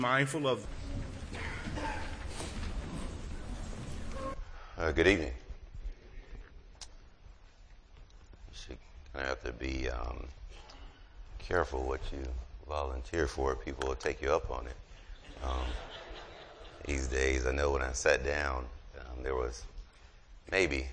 Mindful of. Good evening. You should have to be careful what you volunteer for. People will take you up on it. These days, I know when I sat down, there was maybe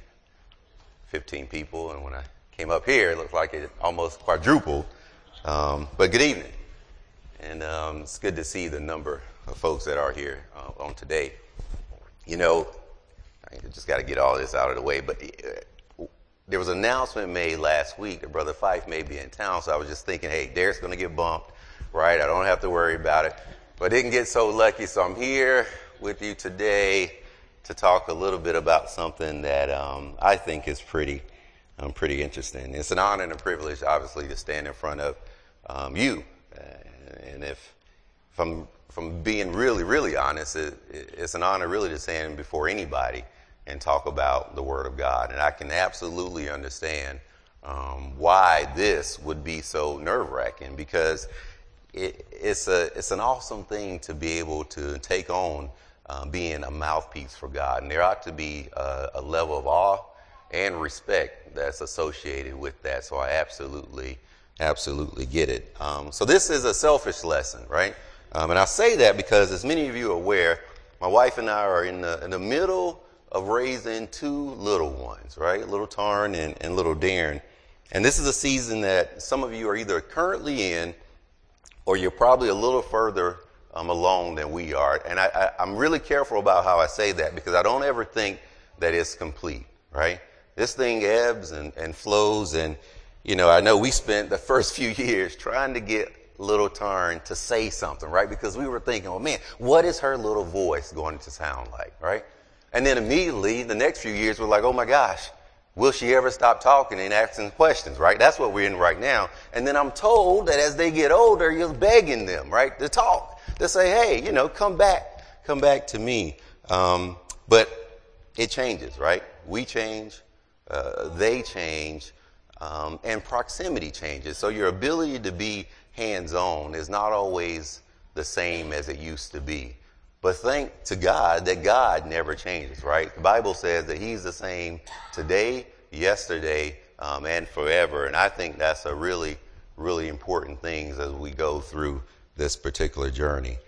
15 people, and when I came up here, it looked like it almost quadrupled. But good evening. And it's good to see the number of folks that are here on today. You know, I just got to get all this out of the way, but there was an announcement made last week that Brother Fife may be in town, so I was just thinking, hey, Derek's going to get bumped, right? I don't have to worry about it. But I didn't get so lucky, so I'm here with you today to talk a little bit about something that I think is pretty interesting. It's an honor and a privilege, obviously, to stand in front of you. And if I'm being really honest, it's an honor really to stand before anybody and talk about the Word of God. And I can absolutely understand why this would be so nerve-wracking, because it's an awesome thing to be able to take on being a mouthpiece for God. And there ought to be a level of awe and respect that's associated with that. So I absolutely get it. So this is a selfish lesson, right? And I say that because, as many of you are aware, my wife and I are in the middle of raising two little ones, right? Little Tarn and little Darren. And this is a season that some of you are either currently in, or you're probably a little further along than we are. And I'm really careful about how I say that, because I don't ever think that it's complete, right? This thing ebbs and flows. And, you know, I know we spent the first few years trying to get little Tarn to say something, right? Because we were thinking, oh man, what is her little voice going to sound like, right? And then immediately the next few years we're like, oh my gosh, will she ever stop talking and asking questions, right? That's what we're in right now. And then I'm told that as they get older, you're begging them, right, to talk, to say, hey, you know, come back to me. But it changes, right? We change, they change, and proximity changes. So your ability to be hands-on is not always the same as it used to be. But thank to God that God never changes, right? The Bible says that he's the same today, yesterday, and forever. And I think that's a really important thing as we go through this particular journey.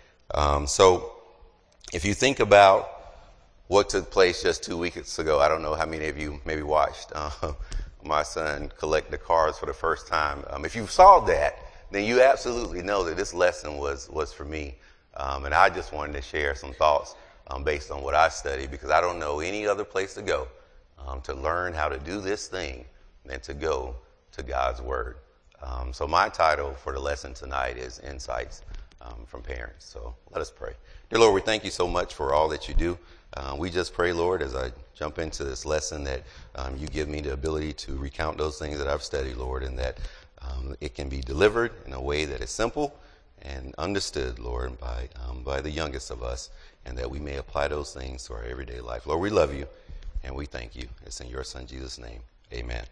So if you think about what took place just 2 weeks ago, I don't know how many of you maybe watched my son collect the cards for the first time. If you saw that, then you absolutely know that this lesson was for me. And I just wanted to share some thoughts based on what I studied, because I don't know any other place to go to learn how to do this thing than to go to God's Word. So my title for the lesson tonight is Insights from Parents. So let us pray. Dear Lord, we thank you so much for all that you do. We just pray, Lord, as I jump into this lesson, that you give me the ability to recount those things that I've studied, Lord, and that it can be delivered in a way that is simple and understood, Lord, by the youngest of us, and that we may apply those things to our everyday life. Lord, we love you, and we thank you. It's in your Son, Jesus' name. Amen.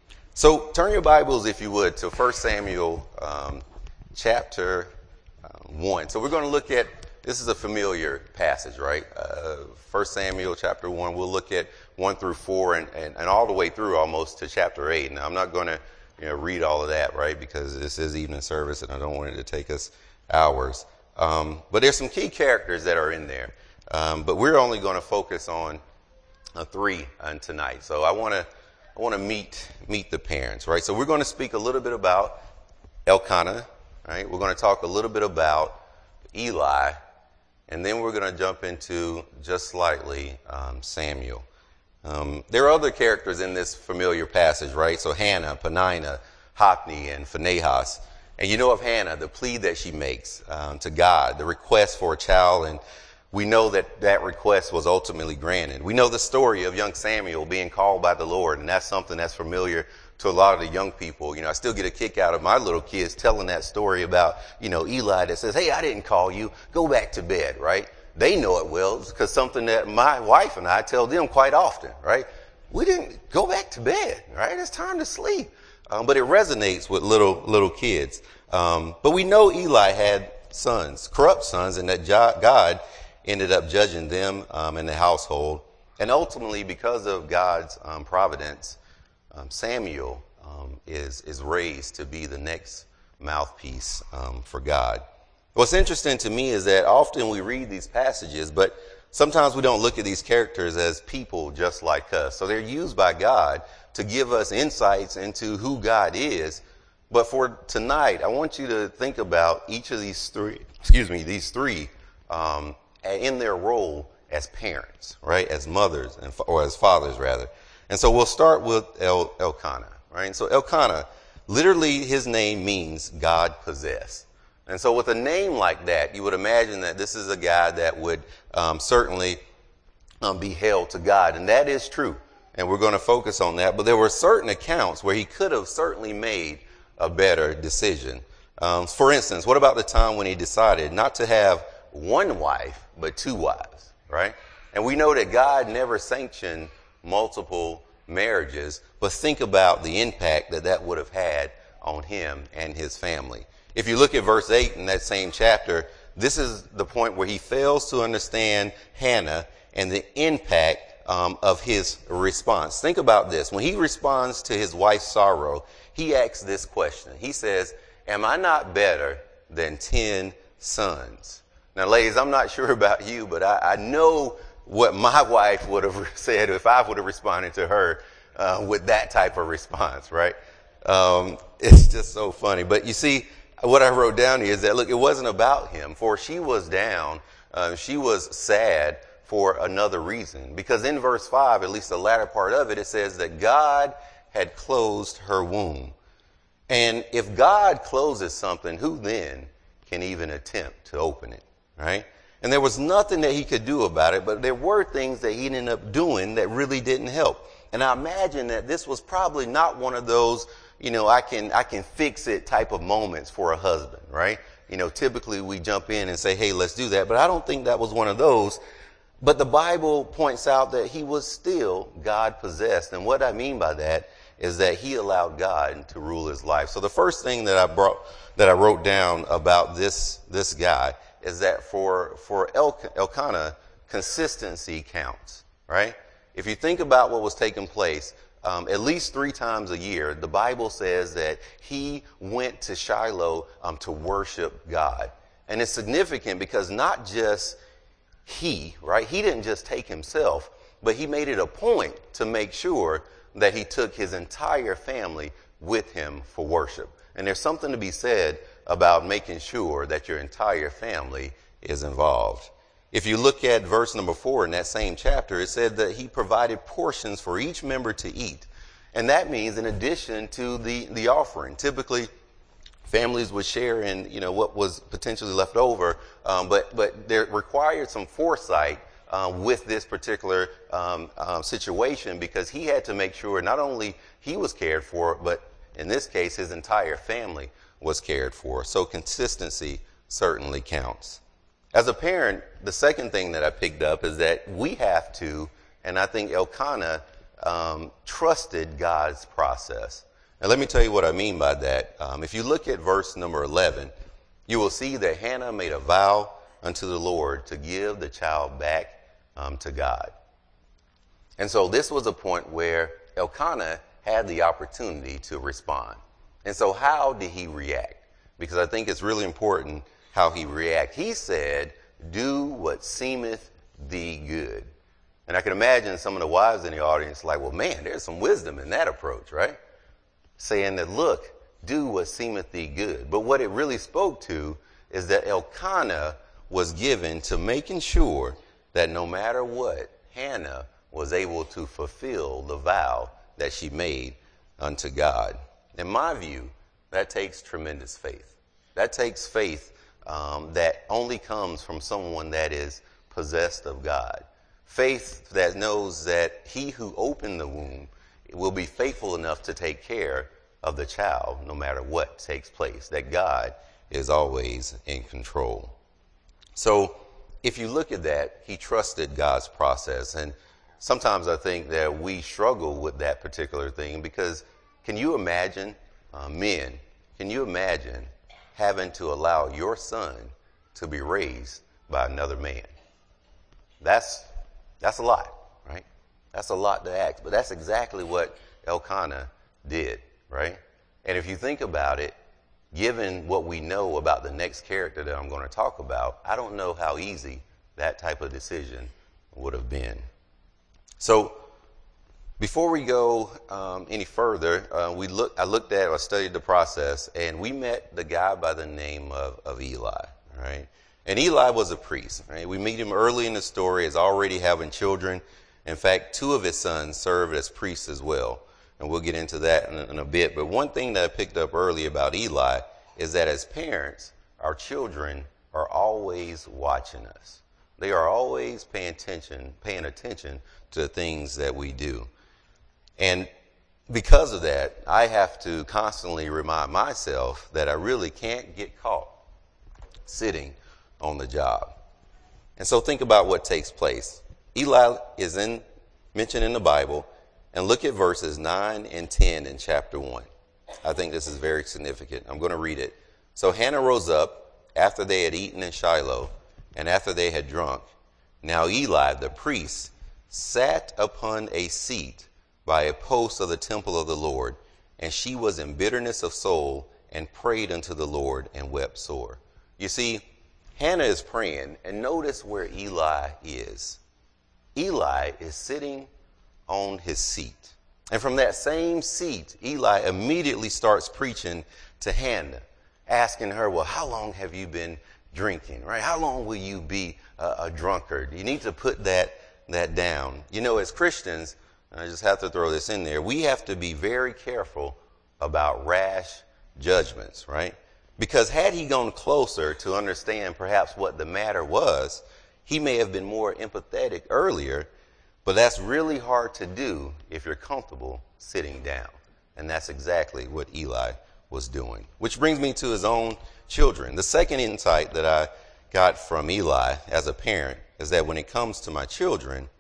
So turn your Bibles, if you would, to 1 Samuel chapter 1. So we're going to look at, this is a familiar passage, right? 1 Samuel chapter 1. We'll look at 1 through 4 and all the way through almost to chapter 8. Now, I'm not going to read all of that, right? Because this is evening service and I don't want it to take us hours. But there's some key characters that are in there. But we're only going to focus on 3 tonight. So I want to meet the parents, right? So we're going to speak a little bit about Elkanah, right? We're going to talk a little bit about Eli, and then we're going to jump into just slightly Samuel. There are other characters in this familiar passage, right? So Hannah, Peninnah, Hophni, and Phinehas. And you know of Hannah, the plea that she makes to God, the request for a child, and we know that request was ultimately granted. We know the story of young Samuel being called by the Lord, and that's something that's familiar to a lot of the young people. I still get a kick out of my little kids telling that story about, Eli that says, hey, I didn't call you, go back to bed, right? They know it well, because something that my wife and I tell them quite often, right? We didn't go back to bed, right? It's time to sleep. But it resonates with little kids. But we know Eli had sons, corrupt sons, and that God ended up judging them in the household. And ultimately, because of God's providence, Samuel is raised to be the next mouthpiece for God. What's interesting to me is that often we read these passages, but sometimes we don't look at these characters as people just like us. So they're used by God to give us insights into who God is. But for tonight, I want you to think about each of these three in their role as parents, right? As mothers, or as fathers, rather. And so we'll start with Elkanah, right? And so Elkanah, literally his name means God possessed. And so with a name like that, you would imagine that this is a guy that would certainly be held to God. And that is true. And we're going to focus on that. But there were certain accounts where he could have certainly made a better decision. For instance, what about the time when he decided not to have one wife, but two wives, right? And we know that God never sanctioned multiple marriages, but think about the impact that that would have had on him and his family. If you look at verse 8 in that same chapter, this is the point where he fails to understand Hannah and the impact of his response. Think about this. When he responds to his wife's sorrow, he asks this question. He says, "Am I not better than 10 sons?" Now, ladies, I'm not sure about you, but I know what my wife would have said if I would have responded to her with that type of response, right? It's just so funny. But you see, what I wrote down here is that, look, it wasn't about him, for she was down. She was sad for another reason. Because in verse 5, at least the latter part of it, it says that God had closed her womb. And if God closes something, who then can even attempt to open it, right? And there was nothing that he could do about it, but there were things that he ended up doing that really didn't help. And I imagine that this was probably not one of those, I can fix it type of moments for a husband, right? Typically we jump in and say, hey, let's do that. But I don't think that was one of those. But the Bible points out that he was still God possessed. And what I mean by that is that he allowed God to rule his life. So the first thing that I wrote down about this guy is that for Elkanah, consistency counts, right? If you think about what was taking place, at least 3 times a year, the Bible says that he went to Shiloh to worship God. And it's significant because not just right? He didn't just take himself, but he made it a point to make sure that he took his entire family with him for worship. And there's something to be said about making sure that your entire family is involved. If you look at verse number 4 in that same chapter, it said that he provided portions for each member to eat. And that means in addition to the offering. Typically, families would share in, what was potentially left over, but there required some foresight with this particular situation, because he had to make sure not only he was cared for, but in this case, his entire family was cared for. So consistency certainly counts. As a parent, the second thing that I picked up is that we have to, and I think Elkanah trusted God's process. Now, let me tell you what I mean by that. If you look at verse number 11, you will see that Hannah made a vow unto the Lord to give the child back to God. And so this was a point where Elkanah had the opportunity to respond. And so how did he react? Because I think it's really important how he reacted. He said, "Do what seemeth thee good." And I can imagine some of the wives in the audience like, well, man, there's some wisdom in that approach, right? Saying that, look, do what seemeth thee good. But what it really spoke to is that Elkanah was given to making sure that no matter what, Hannah was able to fulfill the vow that she made unto God. In my view, that takes tremendous faith. That takes faith that only comes from someone that is possessed of God. Faith that knows that he who opened the womb will be faithful enough to take care of the child no matter what takes place, that God is always in control. So if you look at that, he trusted God's process. And sometimes I think that we struggle with that particular thing because can you imagine, men, can you imagine having to allow your son to be raised by another man. That's a lot, right? That's a lot to ask, but that's exactly what Elkanah did, right? And if you think about it, given what we know about the next character that I'm going to talk about, I don't know how easy that type of decision would have been. So before we go any further, I studied the process, and we met the guy by the name of Eli, right? And Eli was a priest, right? We meet him early in the story as already having children. In fact, 2 of his sons served as priests as well. And we'll get into that in a bit. But one thing that I picked up early about Eli is that as parents, our children are always watching us. They are always paying attention to the things that we do. And because of that, I have to constantly remind myself that I really can't get caught sitting on the job. And so think about what takes place. Eli is mentioned in the Bible, and look at verses 9 and 10 in chapter 1. I think this is very significant. I'm going to read it. So Hannah rose up after they had eaten in Shiloh, and after they had drunk. Now Eli, the priest, sat upon a seat by a post of the temple of the Lord, and she was in bitterness of soul and prayed unto the Lord and wept sore. You see, Hannah is praying, and notice where Eli is. Eli is sitting on his seat. And from that same seat, Eli immediately starts preaching to Hannah, asking her, well, how long have you been drinking, right? How long will you be a drunkard? You need to put that down. You know, as Christians, I just have to throw this in there, we have to be very careful about rash judgments, right? Because had he gone closer to understand perhaps what the matter was, he may have been more empathetic earlier, but that's really hard to do if you're comfortable sitting down. And that's exactly what Eli was doing. Which brings me to his own children. The second insight that I got from Eli as a parent is that when it comes to my children,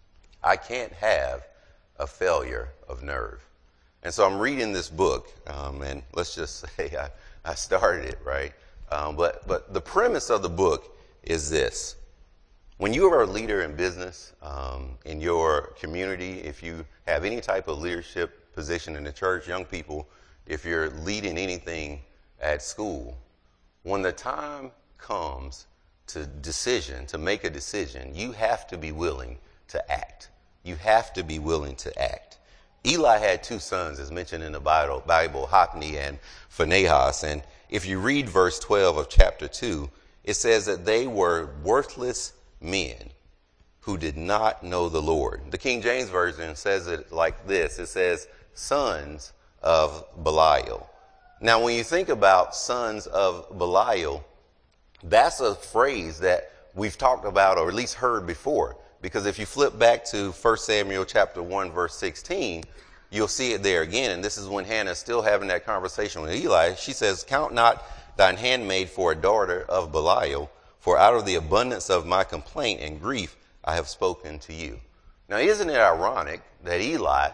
I can't have a failure of nerve. And so I'm reading this book, and let's just say I started it, right? But the premise of the book is this. When you are a leader in business, in your community, if you have any type of leadership position in the church, young people, if you're leading anything at school, when the time comes to make a decision, you have to be willing to act. You have to be willing to act. Eli had 2 sons, as mentioned in the Bible, Hophni and Phinehas. And if you read verse 12 of chapter 2, it says that they were worthless men who did not know the Lord. The King James Version says it like this. It says, sons of Belial. Now, when you think about sons of Belial, that's a phrase that we've talked about or at least heard before. Because if you flip back to 1 Samuel chapter 1, verse 16, you'll see it there again. And this is when Hannah is still having that conversation with Eli. She says, count not thine handmaid for a daughter of Belial, for out of the abundance of my complaint and grief I have spoken to you. Now, isn't it ironic that Eli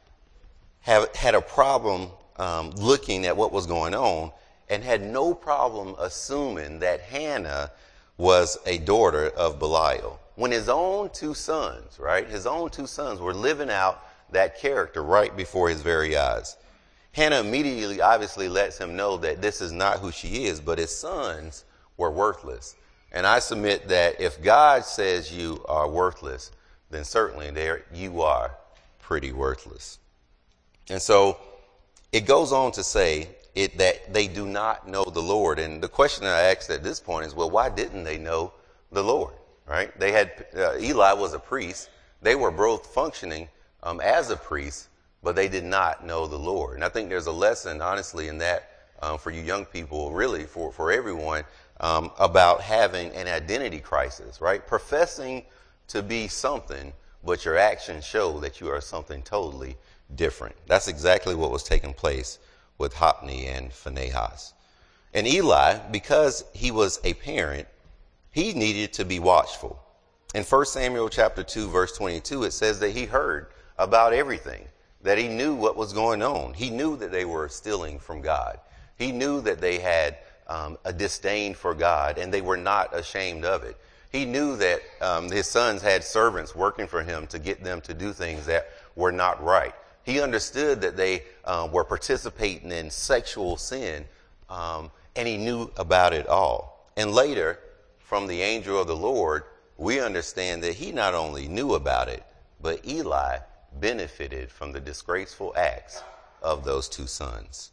had a problem looking at what was going on and had no problem assuming that Hannah was a daughter of Belial, when his own 2 sons, right, his own 2 sons were living out that character right before his very eyes. Hannah immediately obviously lets him know that this is not who she is, but his sons were worthless. And I submit that if God says you are worthless, then certainly you are pretty worthless. And so it goes on to say that they do not know the Lord. And the question that I asked at this point is, well, why didn't they know the Lord? Right? They had Eli was a priest. They were both functioning as a priest, but they did not know the Lord. And I think there's a lesson, honestly, in that for you young people, really for everyone, about having an identity crisis, right? Professing to be something, but your actions show that you are something totally different. That's exactly what was taking place with Hophni and Phinehas. And Eli, because he was a parent, he needed to be watchful. In 1 Samuel chapter 2, verse 22, it says that he heard about everything, that he knew what was going on. He knew that they were stealing from God. He knew that they had a disdain for God, and they were not ashamed of it. He knew that his sons had servants working for him to get them to do things that were not right. He understood that they were participating in sexual sin, and he knew about it all. And later, from the angel of the Lord, we understand that he not only knew about it, but Eli benefited from the disgraceful acts of those two sons.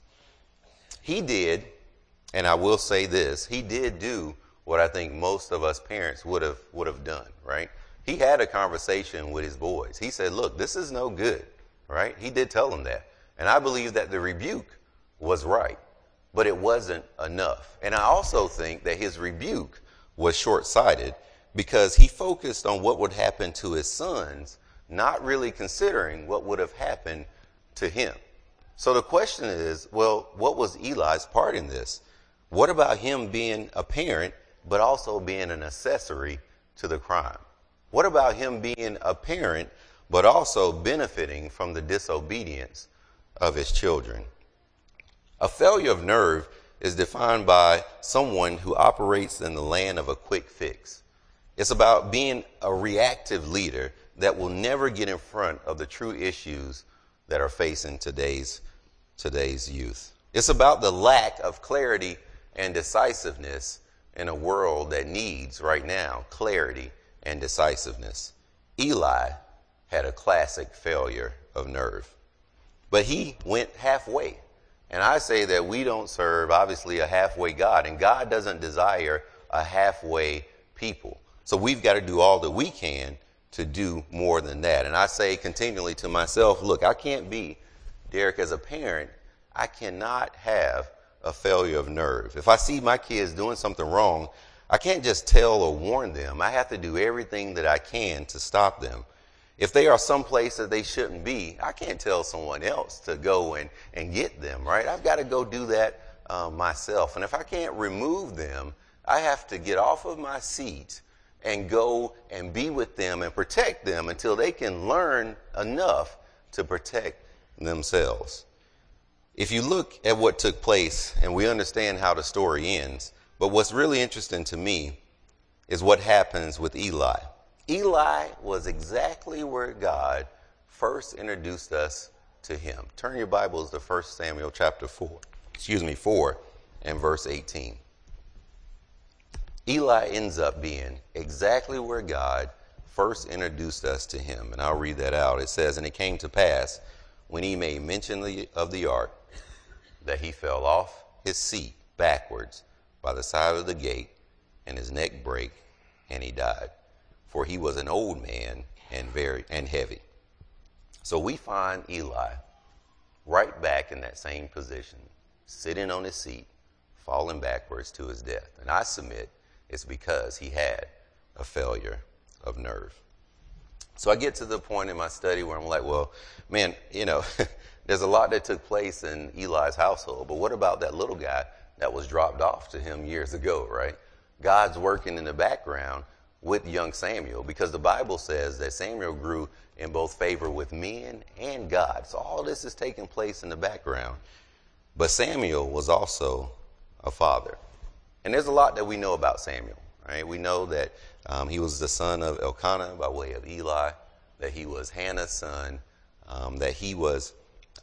He did, and I will say this, he did do what I think most of us parents would have done, right? He had a conversation with his boys. He said, look, this is no good, right? He did tell them that. And I believe that the rebuke was right, but it wasn't enough. And I also think that his rebuke was short-sighted because he focused on what would happen to his sons, not really considering what would have happened to him. So the question is, well, what was Eli's part in this? What about him being a parent, but also being an accessory to the crime? What about him being a parent, but also benefiting from the disobedience of his children? A failure of nerve is defined by someone who operates in the land of a quick fix. It's about being a reactive leader that will never get in front of the true issues that are facing today's youth. It's about the lack of clarity and decisiveness in a world that needs right now clarity and decisiveness. Eli had a classic failure of nerve, but he went halfway. And I say that we don't serve, obviously, a halfway God, and God doesn't desire a halfway people. So we've got to do all that we can to do more than that. And I say continually to myself, look, I can't be, Derek, as a parent, I cannot have a failure of nerve. If I see my kids doing something wrong, I can't just tell or warn them. I have to do everything that I can to stop them. If they are someplace that they shouldn't be, I can't tell someone else to go and get them, right? I've got to go do that myself. And if I can't remove them, I have to get off of my seat and go and be with them and protect them until they can learn enough to protect themselves. If you look at what took place, and we understand how the story ends, but what's really interesting to me is what happens with Eli. Eli was exactly where God first introduced us to him. Turn your Bibles to 1 Samuel chapter 4 and verse 18. Eli ends up being exactly where God first introduced us to him. And I'll read that out. It says, and it came to pass when he made mention of the ark that he fell off his seat backwards by the side of the gate, and his neck brake, and he died. For he was an old man and heavy. So we find Eli right back in that same position, sitting on his seat, falling backwards to his death. And I submit it's because he had a failure of nerve. So I get to the point in my study where I'm like, well, man, there's a lot that took place in Eli's household, but what about that little guy that was dropped off to him years ago, right? God's working in the background with young Samuel, because the Bible says that Samuel grew in both favor with men and God. So all this is taking place in the background. But Samuel was also a father. And there's a lot that we know about Samuel, right? We know that he was the son of Elkanah by way of Eli, that he was Hannah's son, that he was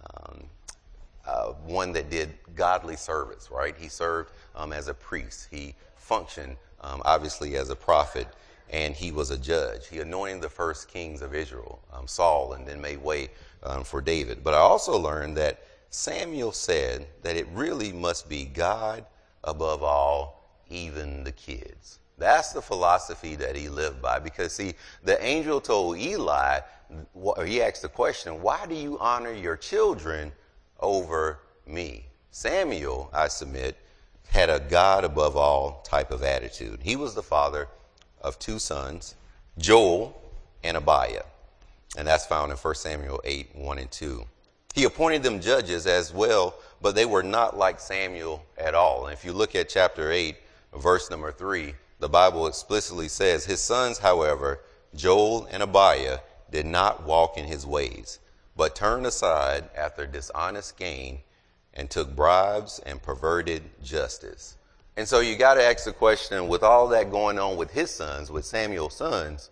one that did godly service, right? He served as a priest. He functioned, obviously, as a prophet, and he was a judge. He anointed the first kings of Israel, Saul, and then made way for David. But I also learned that Samuel said that it really must be God above all, even the kids. That's the philosophy that he lived by, because, see, the angel told Eli, he asked the question, why do you honor your children over me? Samuel, I submit, had a God above all type of attitude. He was the father of two sons, Joel and Abiah. And that's found in 1 Samuel 8, 1 and 2. He appointed them judges as well, but they were not like Samuel at all. And if you look at chapter 8, verse number 3, the Bible explicitly says, his sons, however, Joel and Abiah, did not walk in his ways, but turned aside after dishonest gain and took bribes and perverted justice. And so you got to ask the question, with all that going on with his sons, with Samuel's sons,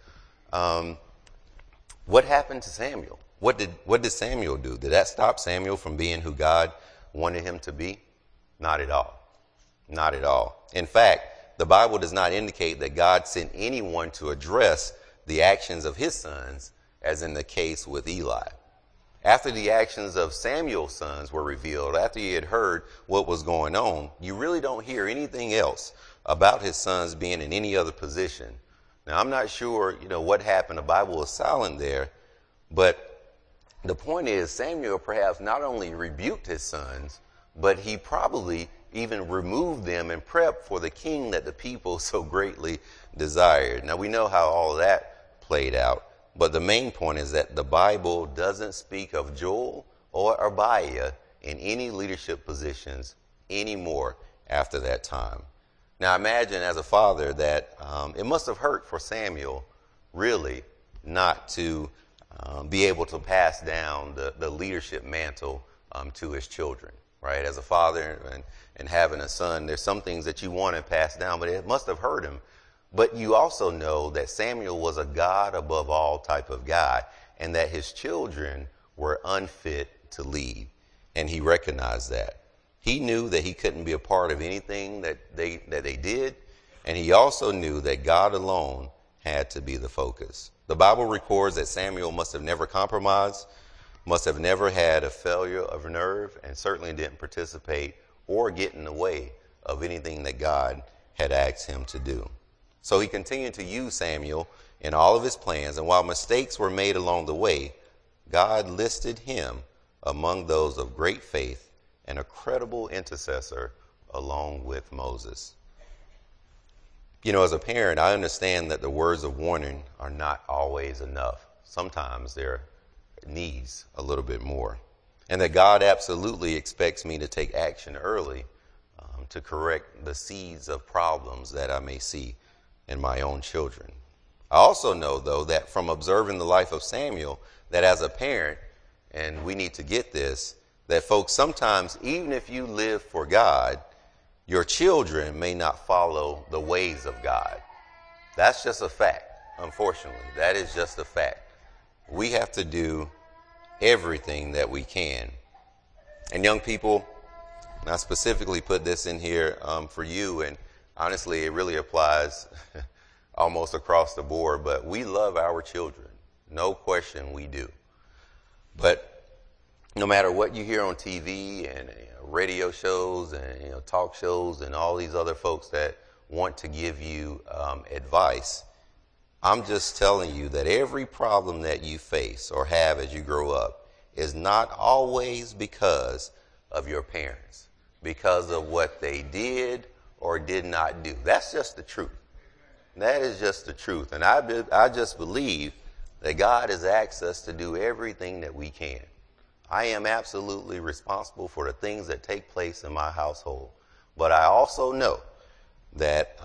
what happened to Samuel? What did Samuel do? Did that stop Samuel from being who God wanted him to be? Not at all. Not at all. In fact, the Bible does not indicate that God sent anyone to address the actions of his sons, as in the case with Eli. After the actions of Samuel's sons were revealed, after he had heard what was going on, you really don't hear anything else about his sons being in any other position. Now, I'm not sure, what happened. The Bible is silent there. But the point is, Samuel perhaps not only rebuked his sons, but he probably even removed them and prepped for the king that the people so greatly desired. Now, we know how all of that played out. But the main point is that the Bible doesn't speak of Joel or Abiah in any leadership positions anymore after that time. Now imagine as a father that it must have hurt for Samuel really not to be able to pass down the leadership mantle to his children, right? As a father and having a son, there's some things that you want to pass down, but it must have hurt him. But you also know that Samuel was a God above all type of guy, and that his children were unfit to lead. And he recognized that. He knew that he couldn't be a part of anything that they did. And he also knew that God alone had to be the focus. The Bible records that Samuel must have never compromised, must have never had a failure of nerve, and certainly didn't participate or get in the way of anything that God had asked him to do. So he continued to use Samuel in all of his plans, and while mistakes were made along the way, God listed him among those of great faith and a credible intercessor along with Moses. As a parent, I understand that the words of warning are not always enough. Sometimes there needs a little bit more. And that God absolutely expects me to take action early to correct the seeds of problems that I may see in my own children. I also know, though, that from observing the life of Samuel, that as a parent, and we need to get this, that folks, sometimes even if you live for God, your children may not follow the ways of God. That's just a fact, unfortunately. That is just a fact. We have to do everything that we can. And young people, I specifically put this in here for you, and honestly, it really applies almost across the board, but we love our children. No question we do. But no matter what you hear on TV and radio shows and talk shows and all these other folks that want to give you advice, I'm just telling you that every problem that you face or have as you grow up is not always because of your parents, because of what they did or did not do. That's just the truth. That is just the truth. And I just believe that God has asked us to do everything that we can. I am absolutely responsible for the things that take place in my household. But I also know that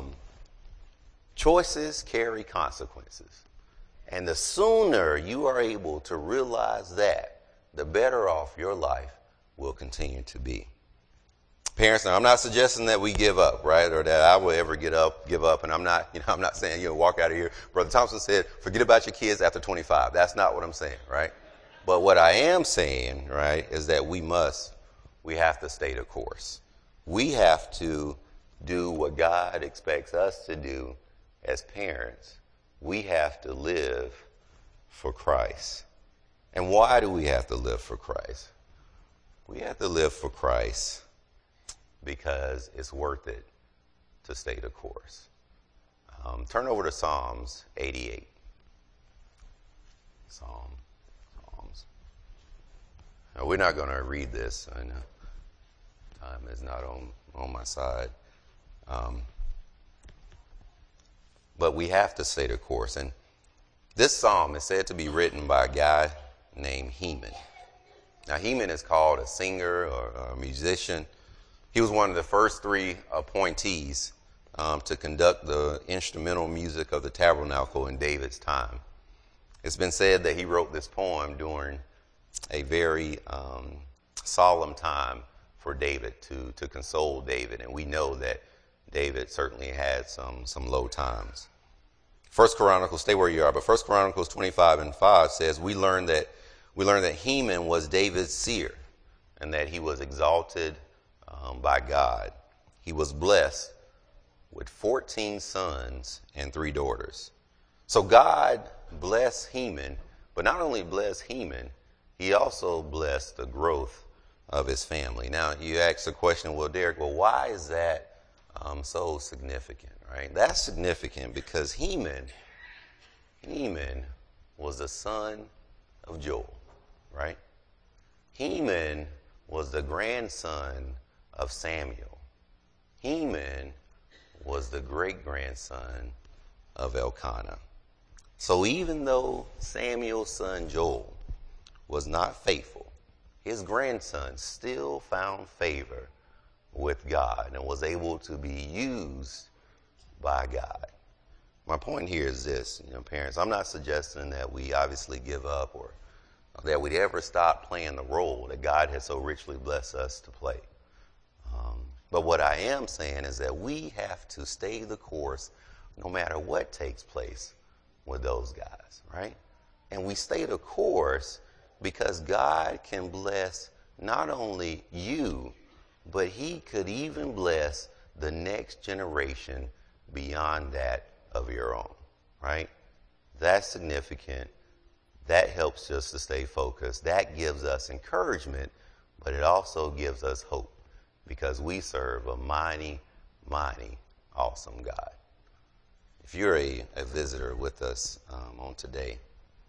choices carry consequences. And the sooner you are able to realize that, the better off your life will continue to be. Parents, now I'm not suggesting that we give up, right? Or that I will ever give up. And I'm not saying, walk out of here. Brother Thompson said, forget about your kids after 25. That's not what I'm saying, right? But what I am saying, right, is that we have to stay the course. We have to do what God expects us to do as parents. We have to live for Christ. And why do we have to live for Christ? We have to live for Christ because it's worth it to stay the course. Turn over to Psalms 88. Psalms. Now, we're not going to read this. I know time is not on my side. But we have to stay the course. And this psalm is said to be written by a guy named Heman. Now, Heman is called a singer or a musician. He was one of the first three appointees to conduct the instrumental music of the tabernacle in David's time. It's been said that he wrote this poem during a very solemn time for David, to console David. And we know that David certainly had some low times. First Chronicles, stay where you are, but First Chronicles 25:5 says we learn that Heman was David's seer, and that he was exalted by God. He was blessed with 14 sons and 3 daughters. So God blessed Heman, but not only blessed Heman, he also blessed the growth of his family. Now, you ask the question, well, Derek, why is that so significant, right? That's significant because Heman was the son of Joel, right? Heman was the grandson of Samuel. Heman was the great-grandson of Elkanah. So even though Samuel's son Joel was not faithful, his grandson still found favor with God and was able to be used by God. My point here is this, parents, I'm not suggesting that we obviously give up or that we'd ever stop playing the role that God has so richly blessed us to play. But what I am saying is that we have to stay the course no matter what takes place with those guys, right? And we stay the course because God can bless not only you, but he could even bless the next generation beyond that of your own, right? That's significant. That helps us to stay focused. That gives us encouragement, but it also gives us hope because we serve a mighty, mighty, awesome God. If you're a visitor with us on today,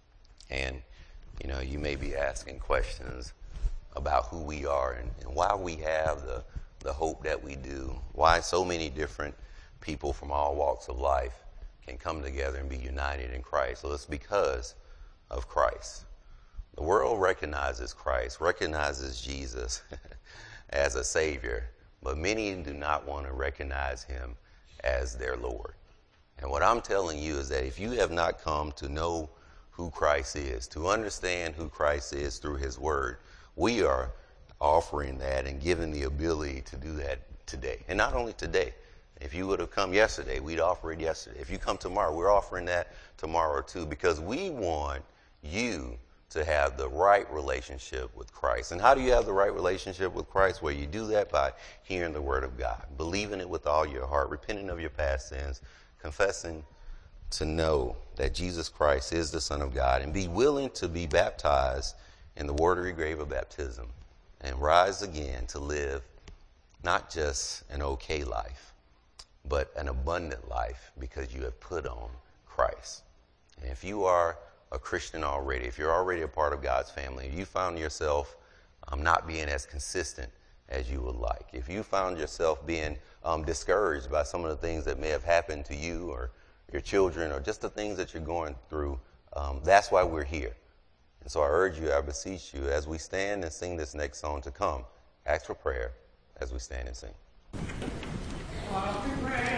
and you may be asking questions about who we are and why we have the hope that we do, why so many different people from all walks of life can come together and be united in Christ. Well, it's because of Christ. The world recognizes Christ, recognizes Jesus as a Savior, but many do not want to recognize him as their Lord. And what I'm telling you is that if you have not come to know who Christ is, to understand who Christ is through his word, we are offering that and giving the ability to do that today. And not only today. If you would have come yesterday, we'd offer it yesterday. If you come tomorrow, we're offering that tomorrow too, because we want you to have the right relationship with Christ. And how do you have the right relationship with Christ? Well, you do that by hearing the word of God, believing it with all your heart, repenting of your past sins, confessing to know that Jesus Christ is the Son of God, and be willing to be baptized in the watery grave of baptism and rise again to live not just an okay life, but an abundant life because you have put on Christ. And if you are a Christian already, if you're already a part of God's family, if you found yourself not being as consistent as you would like, if you found yourself being discouraged by some of the things that may have happened to you or your children or just the things that you're going through, that's why we're here. And so I urge you, I beseech you, as we stand and sing this next song to come, ask for prayer as we stand and sing.